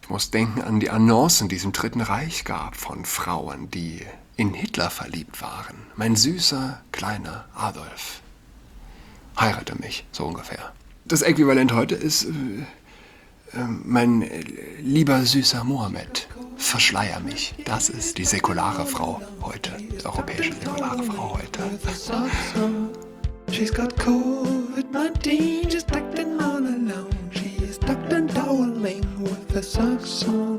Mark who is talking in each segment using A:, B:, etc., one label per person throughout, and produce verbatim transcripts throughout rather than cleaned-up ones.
A: Ich muss denken an die Annoncen, die es im Dritten Reich gab von Frauen, die in Hitler verliebt waren. Mein süßer, kleiner Adolf, heirate mich, so ungefähr. Das Äquivalent heute ist, äh, äh, mein äh, lieber süßer Mohammed, verschleier mich. Das ist die säkulare Frau heute, die europäische säkulare Frau heute. She's got covid nineteen, she's tucked in all alone. She is tucked and toweling with the socks on.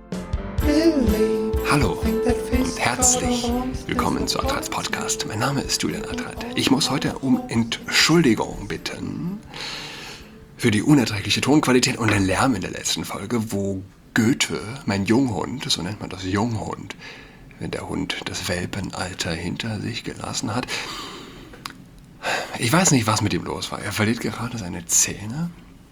A: Really? Hallo und herzlich willkommen zu Adrats Podcast. Mein Name ist Julian Adrat. Ich muss heute um Entschuldigung bitten für die unerträgliche Tonqualität und den Lärm in der letzten Folge, wo Goethe, mein Junghund, so nennt man das Junghund, wenn der Hund das Welpenalter hinter sich gelassen hat. Ich weiß nicht, was mit ihm los war. Er verliert gerade seine Zähne,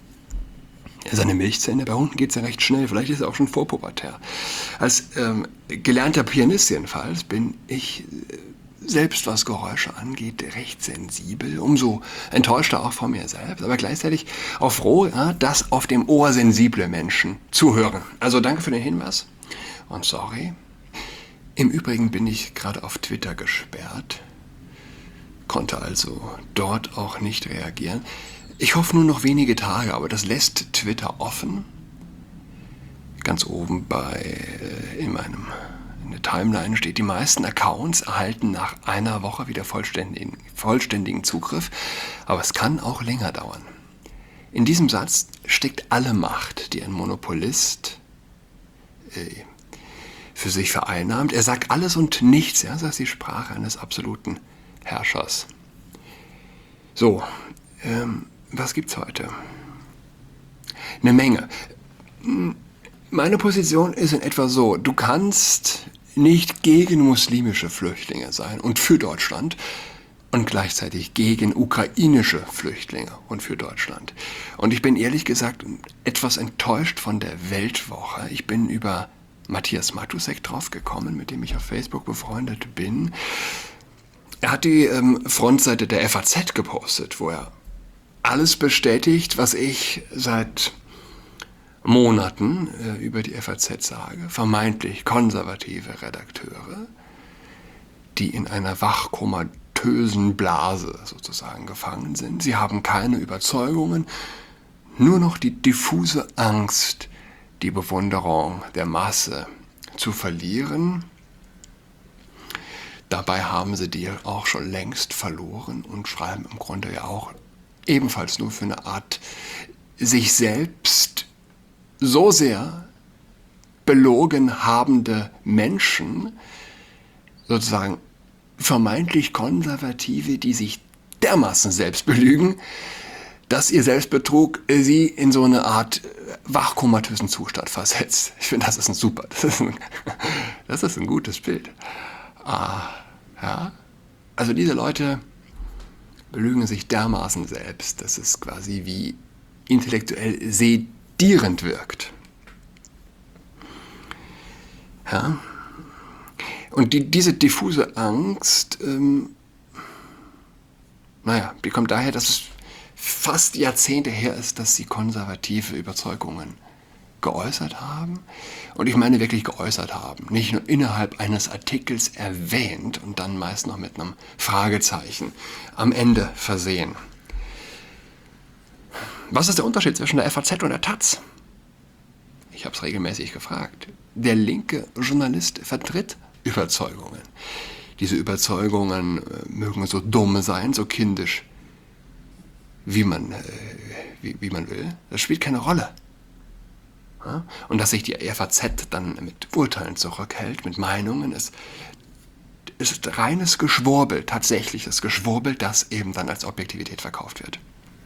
A: seine Milchzähne. Bei Hunden geht es ja recht schnell. Vielleicht ist er auch schon vorpubertär. Als ähm, gelernter Pianist jedenfalls bin ich äh, selbst, was Geräusche angeht, recht sensibel. Umso enttäuschter auch von mir selbst. Aber gleichzeitig auch froh, ja, dass auf dem Ohr sensible Menschen zuhören. Also danke für den Hinweis und sorry. Im Übrigen bin ich gerade auf Twitter gesperrt. Konnte also dort auch nicht reagieren. Ich hoffe nur noch wenige Tage, aber das lässt Twitter offen. Ganz oben bei in meinem in der Timeline steht, die meisten Accounts erhalten nach einer Woche wieder vollständigen, vollständigen Zugriff, aber es kann auch länger dauern. In diesem Satz steckt alle Macht, die ein Monopolist äh, für sich vereinnahmt. Er sagt alles und nichts, ja, das ist die Sprache eines absoluten Herrschers. So, ähm, was gibt's heute? Eine Menge. Meine Position ist in etwa so: Du kannst nicht gegen muslimische Flüchtlinge sein und für Deutschland und gleichzeitig gegen ukrainische Flüchtlinge und für Deutschland. Und ich bin ehrlich gesagt etwas enttäuscht von der Weltwoche. Ich bin über Matthias Matusek draufgekommen, mit dem ich auf Facebook befreundet bin. Er hat die ähm, Frontseite der F A Z gepostet, wo er alles bestätigt, was ich seit Monaten äh, über die F A Z sage. Vermeintlich konservative Redakteure, die in einer wachkomatösen Blase sozusagen gefangen sind. Sie haben keine Überzeugungen, nur noch die diffuse Angst, die Bewunderung der Masse zu verlieren. Dabei haben sie die auch schon längst verloren und schreiben im Grunde ja auch ebenfalls nur für eine Art sich selbst so sehr belogen habende Menschen, sozusagen vermeintlich Konservative, die sich dermaßen selbst belügen, dass ihr Selbstbetrug sie in so eine Art wachkomatösen Zustand versetzt. Ich finde, das ist ein super, das ist ein, das ist ein gutes Bild. Ah, ja. Also diese Leute belügen sich dermaßen selbst, dass es quasi wie intellektuell sedierend wirkt. Ja. Und die, diese diffuse Angst, ähm, naja, die kommt daher, dass es fast Jahrzehnte her ist, dass sie konservative Überzeugungen geäußert haben. Und ich meine wirklich geäußert haben. Nicht nur innerhalb eines Artikels erwähnt und dann meist noch mit einem Fragezeichen am Ende versehen. Was ist der Unterschied zwischen der F A Z und der Taz? Ich habe es regelmäßig gefragt. Der linke Journalist vertritt Überzeugungen. Diese Überzeugungen äh, mögen so dumm sein, so kindisch, wie man, äh, wie, wie man will. Das spielt keine Rolle. Ja? Und dass sich die F A Z dann mit Urteilen zurückhält, mit Meinungen, ist, ist reines Geschwurbel, tatsächliches Geschwurbel, das eben dann als Objektivität verkauft wird.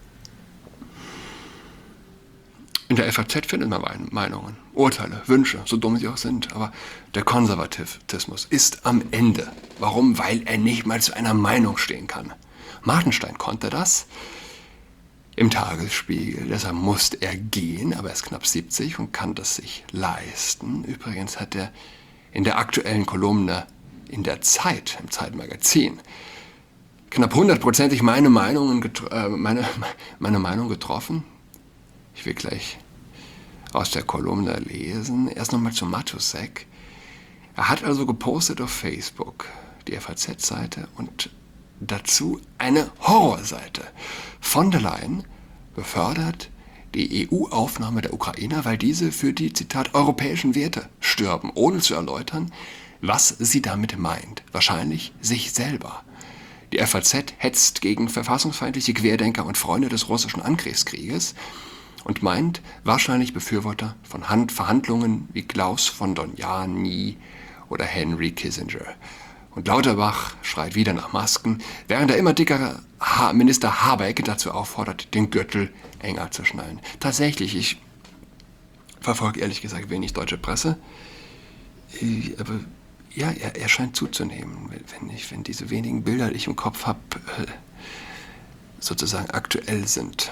A: In der F A Z findet man Meinungen, Urteile, Wünsche, so dumm sie auch sind. Aber der Konservatismus ist am Ende. Warum? Weil er nicht mal zu einer Meinung stehen kann. Martenstein konnte das im Tagesspiegel, deshalb musste er gehen, aber er ist knapp siebzig und kann das sich leisten. Übrigens hat er in der aktuellen Kolumne in der Zeit, im Zeitmagazin, knapp hundertprozentig meine, Meinungen getro- äh, meine, meine Meinung getroffen. Ich will gleich aus der Kolumne lesen. Erst nochmal zu Matusek. Er hat also gepostet auf Facebook die F A Z-Seite und dazu eine Horrorseite. Von der Leyen befördert die E U-Aufnahme der Ukrainer, weil diese für die, Zitat, europäischen Werte stürben, ohne zu erläutern, was sie damit meint. Wahrscheinlich sich selber. Die F A Z hetzt gegen verfassungsfeindliche Querdenker und Freunde des russischen Angriffskrieges und meint wahrscheinlich Befürworter von Hand- Verhandlungen wie Klaus von Donjani oder Henry Kissinger. Und Lauterbach schreit wieder nach Masken, während der immer dickere ha- Minister Habeck dazu auffordert, den Gürtel enger zu schnallen. Tatsächlich, ich verfolge ehrlich gesagt wenig deutsche Presse, aber ja, er, er scheint zuzunehmen, wenn, ich, wenn diese wenigen Bilder, die ich im Kopf habe, sozusagen aktuell sind.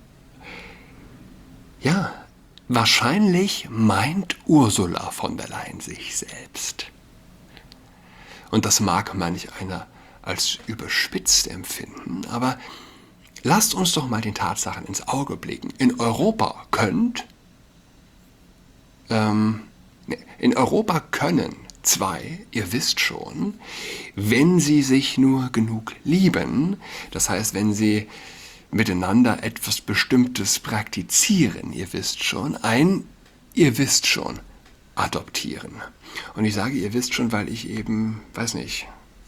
A: Ja, wahrscheinlich meint Ursula von der Leyen sich selbst. Und das mag manch einer als überspitzt empfinden, aber lasst uns doch mal den Tatsachen ins Auge blicken. In Europa könnt, ähm, in Europa können zwei, ihr wisst schon, wenn sie sich nur genug lieben, das heißt, wenn sie miteinander etwas Bestimmtes praktizieren, ihr wisst schon, ein, ihr wisst schon, adoptieren. Und ich sage, ihr wisst schon, weil ich eben, weiß nicht,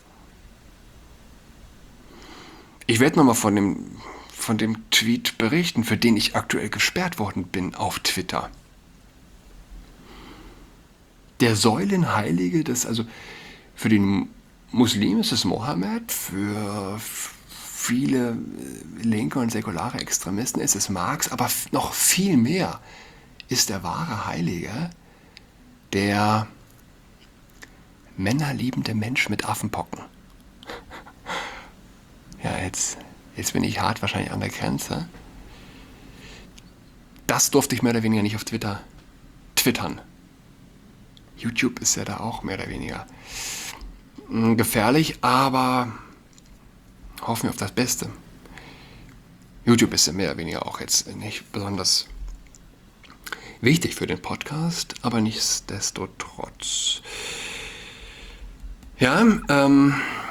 A: ich werde nochmal von dem, von dem Tweet berichten, für den ich aktuell gesperrt worden bin auf Twitter. Der Säulenheilige, das also für den Muslim ist es Mohammed, für viele linke und säkulare Extremisten ist es Marx, aber noch viel mehr ist der wahre Heilige der männerliebende Mensch mit Affenpocken. Ja, jetzt, jetzt bin ich hart wahrscheinlich an der Grenze. Das durfte ich mehr oder weniger nicht auf Twitter twittern. YouTube ist ja da auch mehr oder weniger gefährlich, aber hoffen wir auf das Beste. YouTube ist ja mehr oder weniger auch jetzt nicht besonders wichtig für den Podcast, aber nichtsdestotrotz. Ja, ähm,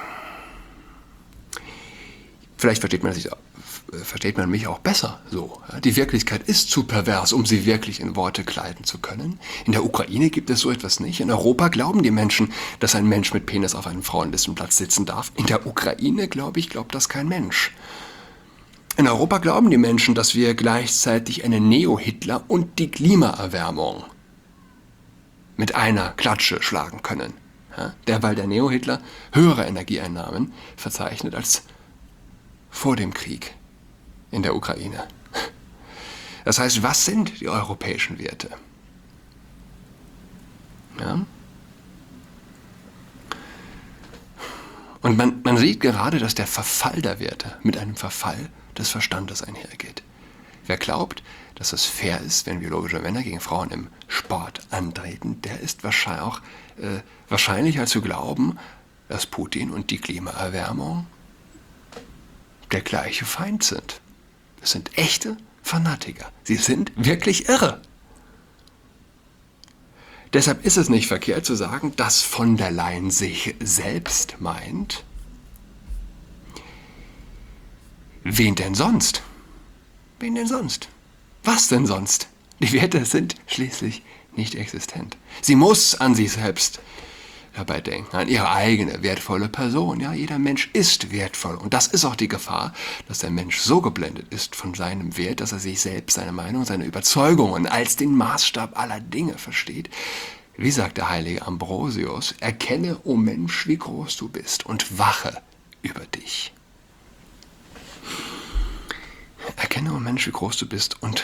A: vielleicht versteht man sich, versteht man mich auch besser so. Die Wirklichkeit ist zu pervers, um sie wirklich in Worte kleiden zu können. In der Ukraine gibt es so etwas nicht. In Europa glauben die Menschen, dass ein Mensch mit Penis auf einem Frauenlistenplatz sitzen darf. In der Ukraine, glaube ich, glaubt das kein Mensch. In Europa glauben die Menschen, dass wir gleichzeitig einen Neo-Hitler und die Klimaerwärmung mit einer Klatsche schlagen können. Ja, derweil der Neo-Hitler höhere Energieeinnahmen verzeichnet als vor dem Krieg in der Ukraine. Das heißt, was sind die europäischen Werte? Ja? Und man, man sieht gerade, dass der Verfall der Werte mit einem Verfall des Verstandes einhergeht. Wer glaubt, dass es fair ist, wenn biologische Männer gegen Frauen im Sport antreten, der ist wahrscheinlich auch äh, wahrscheinlicher zu glauben, dass Putin und die Klimaerwärmung der gleiche Feind sind. Das sind echte Fanatiker. Sie sind wirklich irre. Deshalb ist es nicht verkehrt zu sagen, dass von der Leyen sich selbst meint. Wen denn sonst? Wen denn sonst? Was denn sonst? Die Werte sind schließlich nicht existent. Sie muss an sich selbst dabei denken, an ihre eigene wertvolle Person. Ja, jeder Mensch ist wertvoll. Und das ist auch die Gefahr, dass der Mensch so geblendet ist von seinem Wert, dass er sich selbst, seine Meinung, seine Überzeugungen als den Maßstab aller Dinge versteht. Wie sagt der heilige Ambrosius, erkenne, o Mensch, wie groß du bist und wache über dich. Erkenne, o Mensch, wie groß du bist und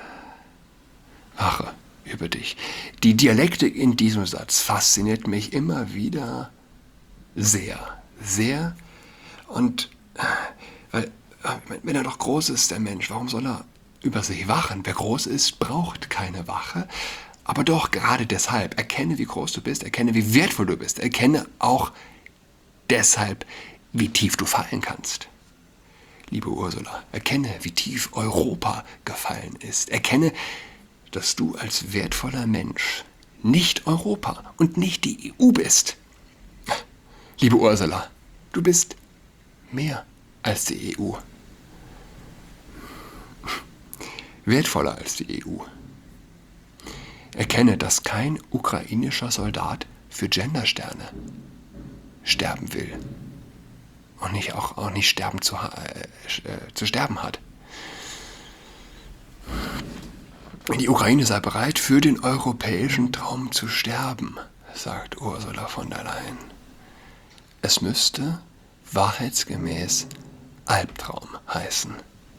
A: wache über dich. Die Dialektik in diesem Satz fasziniert mich immer wieder sehr, sehr. Und weil, wenn er doch groß ist, der Mensch, warum soll er über sich wachen? Wer groß ist, braucht keine Wache. Aber doch gerade deshalb, erkenne, wie groß du bist, erkenne, wie wertvoll du bist, erkenne auch deshalb, wie tief du fallen kannst. Liebe Ursula, erkenne, wie tief Europa gefallen ist. Erkenne, dass du als wertvoller Mensch nicht Europa und nicht die E U bist. Liebe Ursula, du bist mehr als die E U. Wertvoller als die E U. Erkenne, dass kein ukrainischer Soldat für Gendersterne sterben will. Und nicht auch, auch nicht sterben zu, äh, äh, zu sterben hat. Die Ukraine sei bereit, für den europäischen Traum zu sterben, sagt Ursula von der Leyen. Es müsste wahrheitsgemäß Albtraum heißen.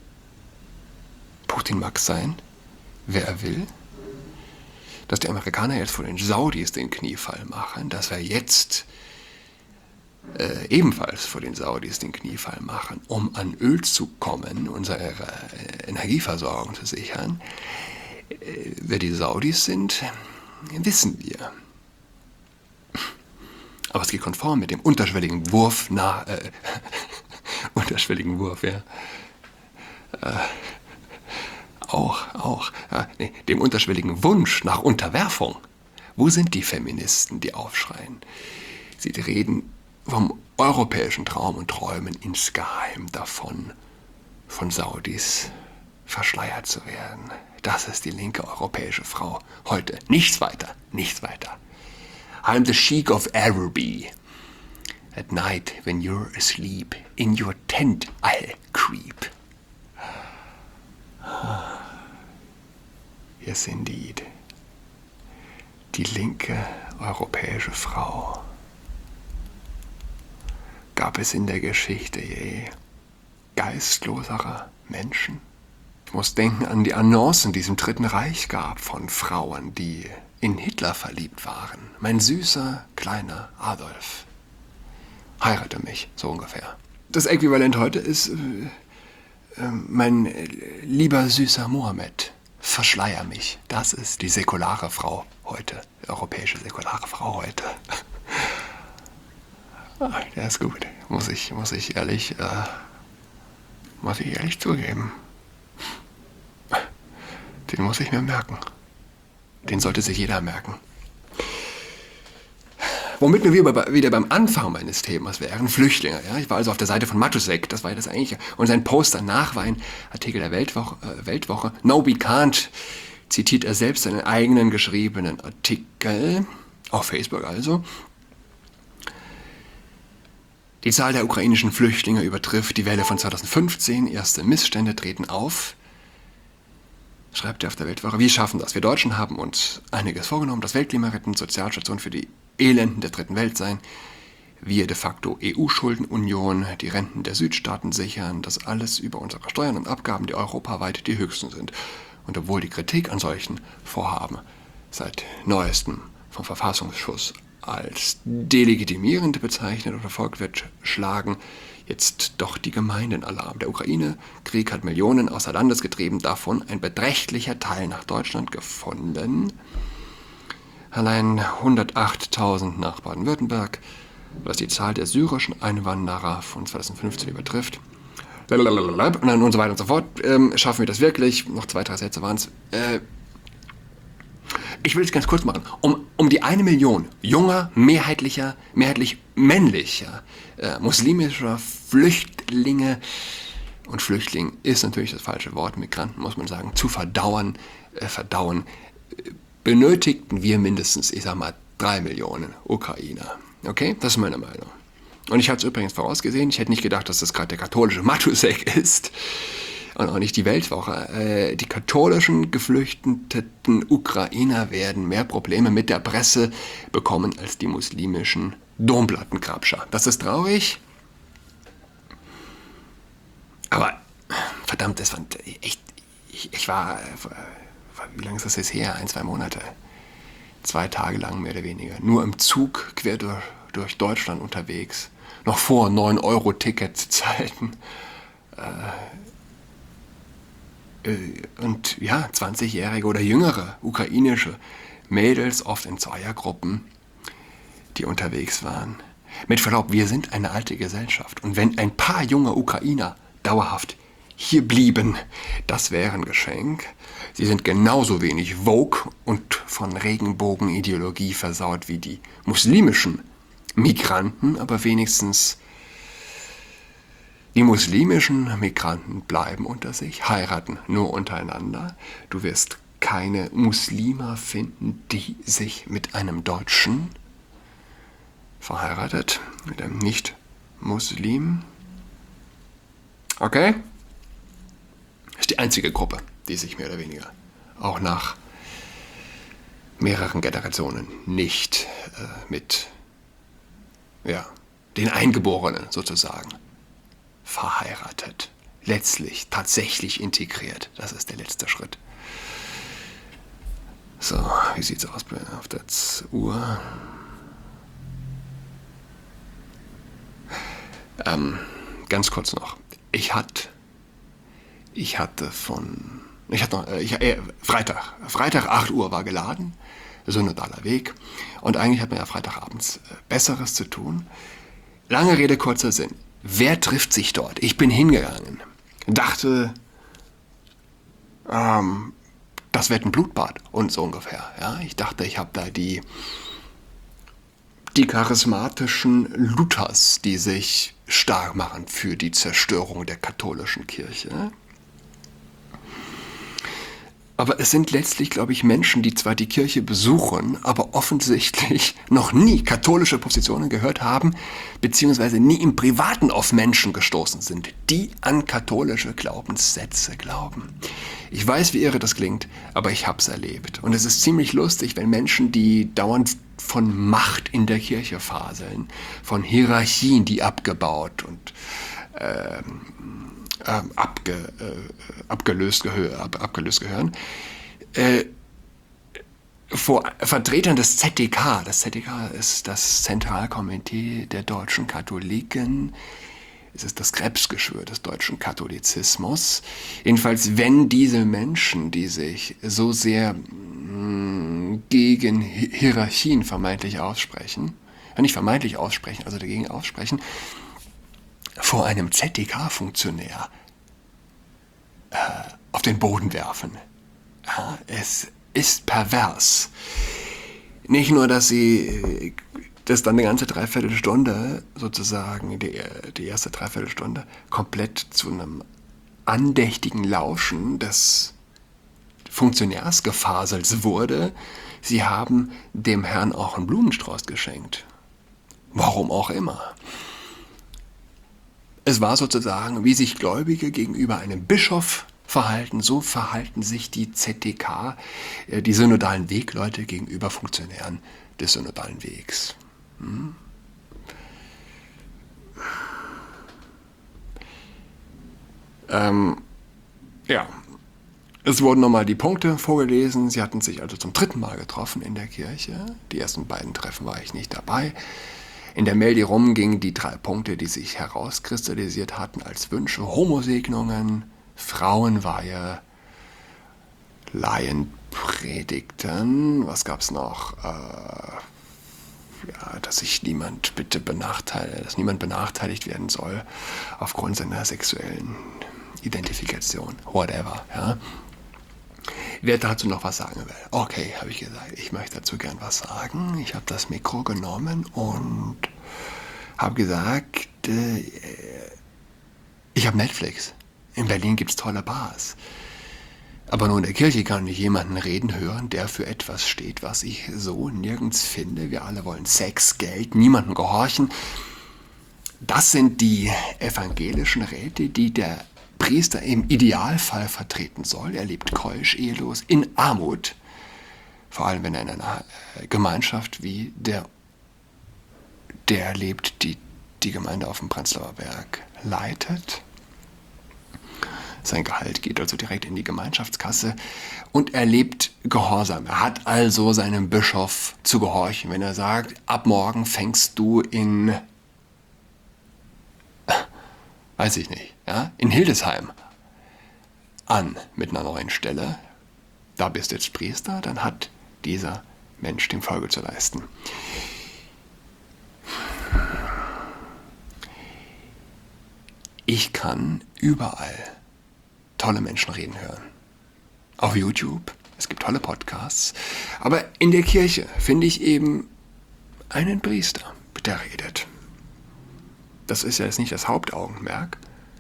A: Putin mag sein, wer er will. Dass die Amerikaner jetzt vor den Saudis den Kniefall machen, dass wir jetzt äh, ebenfalls vor den Saudis den Kniefall machen, um an Öl zu kommen, unsere äh, Energieversorgung zu sichern. Äh, wer die Saudis sind, wissen wir. Aber es geht konform mit dem unterschwelligen Wurf nach, äh, unterschwelligen Wurf, ja. Äh, Auch, auch, ja, nee, dem unterschwelligen Wunsch nach Unterwerfung. Wo sind die Feministen, die aufschreien? Sie reden vom europäischen Traum und träumen insgeheim davon, von Saudis verschleiert zu werden. Das ist die linke europäische Frau heute. Nichts weiter, nichts weiter. I'm the Sheik of Araby. At night, when you're asleep, in your tent I'll creep. Yes, indeed. Die linke europäische Frau. Gab es in der Geschichte je geistlosere Menschen? Ich muss denken an die Annoncen, die es im Dritten Reich gab von Frauen, die in Hitler verliebt waren. Mein süßer, kleiner Adolf. Heirate mich, so ungefähr. Das Äquivalent heute ist... Äh, Mein lieber süßer Mohammed, verschleier mich. Das ist die säkulare Frau heute, die europäische säkulare Frau heute. Ah, der ist gut, muss ich, muss ich ehrlich, äh, muss ich ehrlich zugeben. Den muss ich mir merken. Den sollte sich jeder merken. Womit wir wieder beim Anfang meines Themas wären, Flüchtlinge. Ja? Ich war also auf der Seite von Matusek, das war ja das eigentliche. Und sein Post danach war ein Artikel der Weltwoche, äh, Weltwoche. No, we can't, zitiert er selbst seinen eigenen geschriebenen Artikel, auf Facebook also. Die Zahl der ukrainischen Flüchtlinge übertrifft die Welle von zweitausendfünfzehn. Erste Missstände treten auf. Schreibt er auf der Weltwoche. Wir schaffen das. Wir Deutschen haben uns einiges vorgenommen. Das Weltklima retten, Sozialstation für die Elenden der dritten Welt sein. Wir de facto E U-Schuldenunion, die Renten der Südstaaten sichern, das alles über unsere Steuern und Abgaben, die europaweit die höchsten sind. Und obwohl die Kritik an solchen Vorhaben seit neuestem vom Verfassungsschutz als delegitimierend bezeichnet oder verfolgt wird, schlagen jetzt doch die Gemeinden Alarm. Der Ukraine-Krieg hat Millionen außer Landes getrieben, davon ein beträchtlicher Teil nach Deutschland gefunden. Allein hundertachttausend nach Baden-Württemberg, was die Zahl der syrischen Einwanderer von zweitausendfünfzehn übertrifft. Und dann und so weiter und so fort. Ähm, schaffen wir das wirklich? Noch zwei, drei Sätze waren es. Äh, ich will es ganz kurz machen. Um, um die eine Million junger, mehrheitlicher, mehrheitlich männlicher, äh, muslimischer Flüchtlinge, und Flüchtling ist natürlich das falsche Wort, Migranten muss man sagen, zu verdauern, äh, verdauen, äh, benötigten wir mindestens, ich sag mal, drei Millionen Ukrainer. Okay, das ist meine Meinung. Und ich habe es übrigens vorausgesehen, ich hätte nicht gedacht, dass das gerade der katholische Matusek ist und auch nicht die Weltwoche. Äh, die katholischen geflüchteten Ukrainer werden mehr Probleme mit der Presse bekommen als die muslimischen Domplattengrabscher. Das ist traurig, aber verdammt, das fand echt, ich, ich war, wie lange ist das jetzt her? Ein, zwei Monate. Zwei Tage lang mehr oder weniger. Nur im Zug quer durch, durch Deutschland unterwegs. Noch vor neun Euro Ticketzeiten. Äh, und ja, zwanzigjährige oder jüngere ukrainische Mädels, oft in Zweiergruppen, die unterwegs waren. Mit Verlaub, wir sind eine alte Gesellschaft. Und wenn ein paar junge Ukrainer dauerhaft hier blieben, das wäre ein Geschenk. Sie sind genauso wenig Vogue und von Regenbogenideologie versaut wie die muslimischen Migranten, aber wenigstens die muslimischen Migranten bleiben unter sich, heiraten nur untereinander. Du wirst keine Muslime finden, die sich mit einem Deutschen verheiratet, mit einem Nicht-Muslim. Okay? Das ist die einzige Gruppe, die sich mehr oder weniger auch nach mehreren Generationen nicht äh, mit ja, den Eingeborenen sozusagen verheiratet. Letztlich tatsächlich integriert. Das ist der letzte Schritt. So, wie sieht's aus auf der Uhr? Ähm, ganz kurz noch. Ich hatte, ich hatte von, ich hatte noch, ich, äh, Freitag, Freitag acht Uhr war geladen, synodaler Weg. Und eigentlich hat man ja Freitagabends äh, Besseres zu tun. Lange Rede, kurzer Sinn. Wer trifft sich dort? Ich bin hingegangen, dachte, ähm, das wird ein Blutbad und so ungefähr. Ja? Ich dachte, ich habe da die, die charismatischen Luthers, die sich stark machen für die Zerstörung der katholischen Kirche. Aber es sind letztlich, glaube ich, Menschen, die zwar die Kirche besuchen, aber offensichtlich noch nie katholische Positionen gehört haben, beziehungsweise nie im Privaten auf Menschen gestoßen sind, die an katholische Glaubenssätze glauben. Ich weiß, wie irre das klingt, aber ich habe es erlebt. Und es ist ziemlich lustig, wenn Menschen, die dauernd von Macht in der Kirche faseln, von Hierarchien, die abgebaut und ähm, ähm, abge, äh, abgelöst, gehör, ab, abgelöst gehören, äh, vor Vertretern des Z D K, das Z D K ist das Zentralkomitee der deutschen Katholiken, es ist das Krebsgeschwür des deutschen Katholizismus. Jedenfalls, wenn diese Menschen, die sich so sehr mh, gegen Hierarchien vermeintlich aussprechen, ja nicht vermeintlich aussprechen, also dagegen aussprechen, vor einem Z D K-Funktionär äh, auf den Boden werfen. Ja, es ist pervers. Nicht nur, dass sie das dann eine ganze Dreiviertelstunde, sozusagen die, die erste Dreiviertelstunde, komplett zu einem andächtigen Lauschen des Funktionärsgefasels wurde. Sie haben dem Herrn auch einen Blumenstrauß geschenkt. Warum auch immer. Es war sozusagen, wie sich Gläubige gegenüber einem Bischof verhalten, so verhalten sich die Z D K, die synodalen Wegleute gegenüber Funktionären des synodalen Wegs. Hm? Ähm, ja, es wurden nochmal die Punkte vorgelesen. Sie hatten sich also zum dritten Mal getroffen in der Kirche. Die ersten beiden Treffen war ich nicht dabei. In der Mail, die rumging, die drei Punkte, die sich herauskristallisiert hatten als Wünsche: Homosegnungen, Frauenweihe, Laienpredigten. Was gab's noch? Äh, ja, dass sich niemand bitte benachteiligt, dass niemand benachteiligt werden soll aufgrund seiner sexuellen Identifikation, whatever. Ja. Wer dazu noch was sagen will? Okay, habe ich gesagt, ich möchte dazu gern was sagen. Ich habe das Mikro genommen und habe gesagt, äh, ich habe Netflix. In Berlin gibt es tolle Bars. Aber nur in der Kirche kann ich jemanden reden hören, der für etwas steht, was ich so nirgends finde. Wir alle wollen Sex, Geld, niemandem gehorchen. Das sind die evangelischen Räte, die der Priester im Idealfall vertreten soll. Er lebt keusch, ehelos, in Armut. Vor allem, wenn er in einer Gemeinschaft wie der, der lebt, die die Gemeinde auf dem Prenzlauer Berg leitet. Sein Gehalt geht also direkt in die Gemeinschaftskasse und er lebt gehorsam. Er hat also seinem Bischof zu gehorchen, wenn er sagt, ab morgen fängst du in, weiß ich nicht, ja, in Hildesheim an mit einer neuen Stelle. Da bist du jetzt Priester, dann hat dieser Mensch dem Folge zu leisten. Ich kann überall tolle Menschen reden hören. Auf YouTube, es gibt tolle Podcasts. Aber in der Kirche finde ich eben einen Priester, der redet. Das ist ja jetzt nicht das Hauptaugenmerk.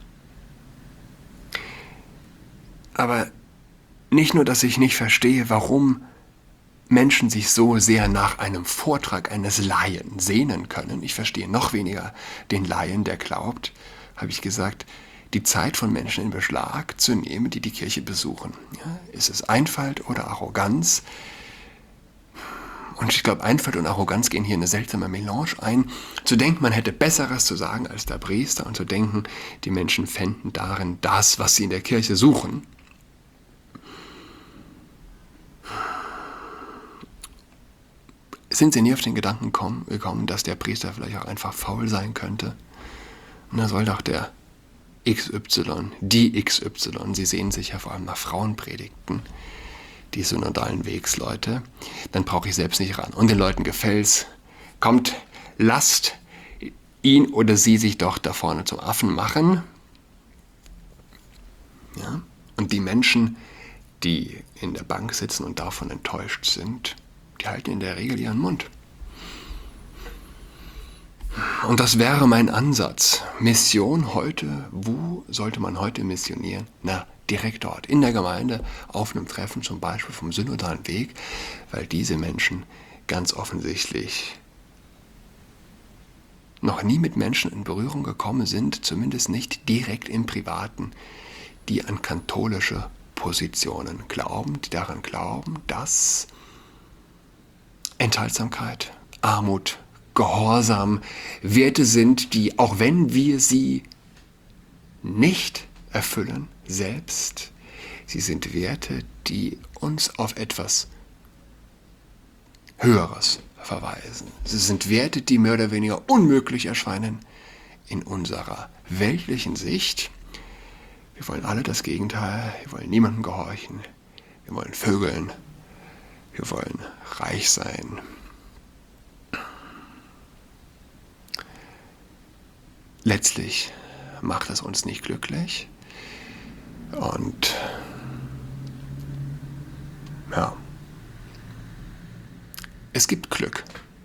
A: Aber nicht nur, dass ich nicht verstehe, warum Menschen sich so sehr nach einem Vortrag eines Laien sehnen können. Ich verstehe noch weniger den Laien, der glaubt, habe ich gesagt, die Zeit von Menschen in Beschlag zu nehmen, die die Kirche besuchen. Ja, ist es Einfalt oder Arroganz? Und ich glaube, Einfalt und Arroganz gehen hier eine seltsame Melange ein. Zu denken, man hätte Besseres zu sagen als der Priester und zu denken, die Menschen fänden darin das, was sie in der Kirche suchen. Sind Sie nie auf den Gedanken gekommen, dass der Priester vielleicht auch einfach faul sein könnte? Und da soll doch der X Y, die X Y, Sie sehen sich ja vor allem nach Frauenpredigten, die synodalen Wegsleute, dann brauche ich selbst nicht ran. Und den Leuten gefällt's. Kommt, lasst ihn oder sie sich doch da vorne zum Affen machen. Ja? Und die Menschen, die in der Bank sitzen und davon enttäuscht sind, die halten in der Regel ihren Mund. Und das wäre mein Ansatz. Mission heute, wo sollte man heute missionieren? Na, direkt dort, in der Gemeinde, auf einem Treffen, zum Beispiel vom synodalen Weg, weil diese Menschen ganz offensichtlich noch nie mit Menschen in Berührung gekommen sind, zumindest nicht direkt im Privaten, die an katholische Positionen glauben, die daran glauben, dass Enthaltsamkeit, Armut, Gehorsam Werte sind, die, auch wenn wir sie nicht erfüllen selbst, sie sind Werte, die uns auf etwas Höheres verweisen. Sie sind Werte, die mehr oder weniger unmöglich erscheinen in unserer weltlichen Sicht. Wir wollen alle das Gegenteil, wir wollen niemandem gehorchen, wir wollen vögeln, wir wollen reich sein. Letztlich macht es uns nicht glücklich und ja, es gibt Glück.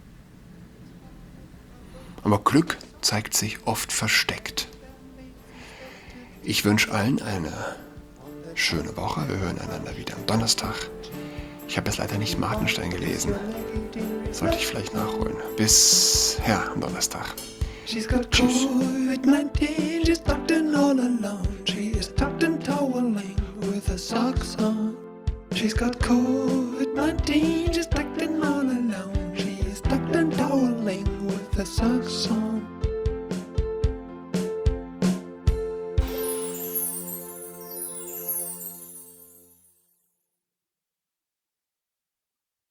A: Aber Glück zeigt sich oft versteckt. Ich wünsche allen eine schöne Woche. Wir hören einander wieder am Donnerstag. Ich habe jetzt leider nicht Martenstein gelesen. Sollte ich vielleicht nachholen. Bis ja, am Donnerstag.
B: She's got COVID nineteen, she's tucked in all alone. She is tucked in toweling with her socks on. She's got COVID nineteen, she's tucked in all alone. She is tucked in toweling with her socks on.